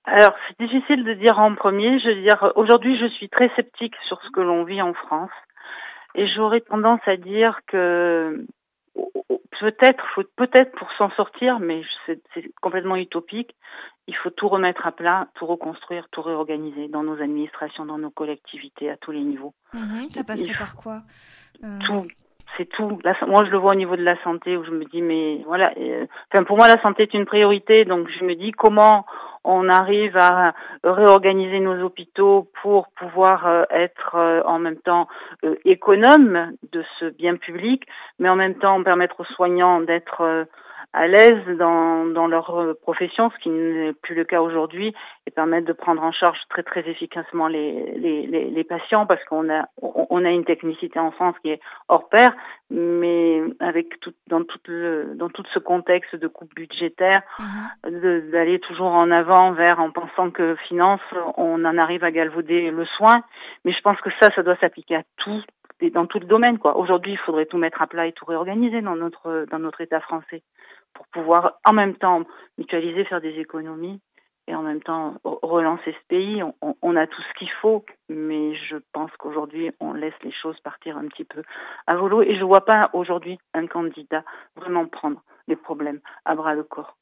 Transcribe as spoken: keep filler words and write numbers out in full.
Alors, c'est difficile de dire en premier. Je veux dire, aujourd'hui, je suis très sceptique sur ce que l'on vit en France. Et j'aurais tendance à dire que peut-être, faut, peut-être pour s'en sortir, mais c'est, c'est complètement utopique, il faut tout remettre à plat, tout reconstruire, tout réorganiser dans nos administrations, dans nos collectivités, à tous les niveaux. Mmh, ça Il passerait faut par quoi? Euh, tout, c'est tout. La, moi, je le vois au niveau de la santé, où je me dis, mais voilà, euh, enfin, pour moi, la santé est une priorité, donc je me dis comment on arrive à réorganiser nos hôpitaux pour pouvoir euh, être euh, en même temps euh, économe de ce bien public, mais en même temps permettre aux soignants d'être euh, à l'aise dans, dans leur euh, profession, ce qui n'est plus le cas aujourd'hui, et permettre de prendre en charge très très efficacement les, les, les, les patients, parce qu'on a on a une technicité en France qui est hors pair, mais avec tout dans tout le dans tout ce contexte de coupe budgétaire, mmh. de, d'aller toujours en avant vers en pensant que finance, on en arrive à galvauder le soin, mais je pense que ça, ça doit s'appliquer à tout et dans tout le domaine, quoi. Aujourd'hui, il faudrait tout mettre à plat et tout réorganiser dans notre dans notre État français pour pouvoir en même temps mutualiser, faire des économies et en même temps relancer ce pays. On, on a tout ce qu'il faut, mais je pense qu'aujourd'hui, on laisse les choses partir un petit peu à volo et je vois pas aujourd'hui un candidat vraiment prendre les problèmes à bras le corps.